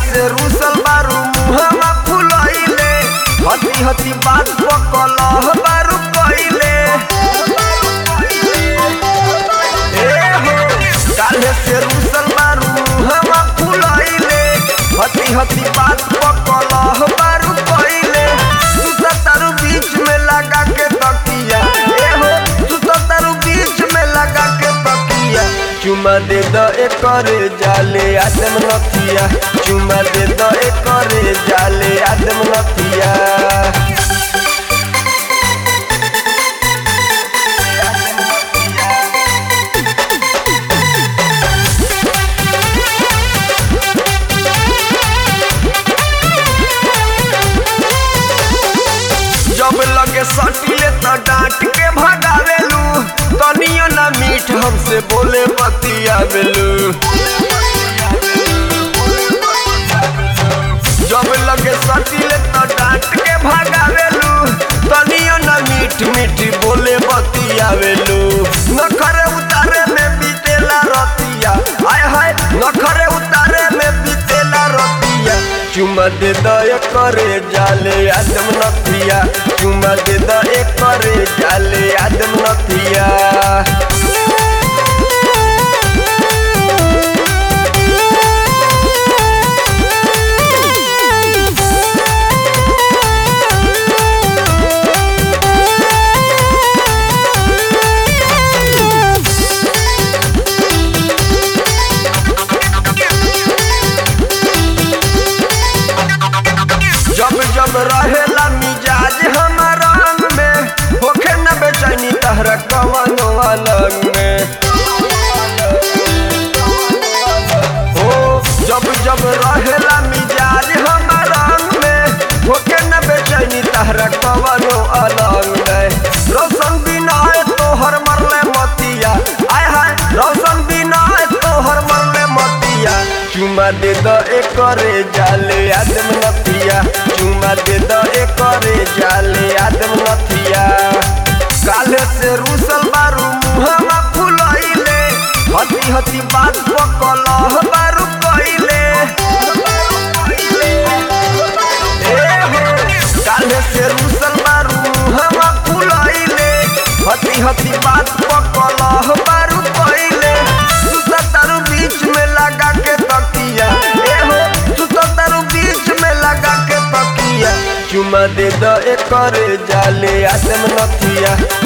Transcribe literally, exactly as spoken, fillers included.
से रूसल बारू मुहवा फुलइले हती हती बात पकलह बारू कइले ए हो काहे से रूसल बारू मुहवा फुलइले हती हती बात पकलह बारू कइले सुततारू बीच में लगा के तकिया ए हो सुततारू बीच में लगा के तकिया चुमा दे द एकरे जाले आदम नथिया चुमा दे द एकरे जाले आदम नथिया जब लगे सटिले त डांट के भगावेलू तनियो ना मीठ हमसे बोले बतियावेलू जब लगे सटिले त डांट के भगावेलू तनियो ना मीठ मीठ बोले बतियावेलू नखरे उतारे में बीतेला रतिया हाय हाय नखरे उतारे में बीतेला रतिया चुमा दे द एकरे जाले आदम नथिया चुमा दे द एकरे जाले आदम नथिया जब जब रहेला मिजाज हमारा रंग में होखे न बेचैनी तहरा कवनो अलग में हो जब जब रहेला मिजाज हमारा रंग में होखे न बेचैनी तहरा कवनो अलग में रोशन बिना तोहर मरले मतिया आय हाय रोशन बिना तोहर मरले मतिया चुमा दे द एकरे जाले आदम नथिया चुमा दे द एकरे जाले आदम नथिया काले से रूसल बारू मुहवा फुलइले हती हती बात पकलह बारू कइले ए हो काले से रूसल बारू मुहवा फुलइले हती हती बात पकलह बारू कइले सुततारू बीच में लगा के तकिया ए हो सुततारू बीच में लगा के तकिया चुमा दे द एकरे जाले आदम नथिया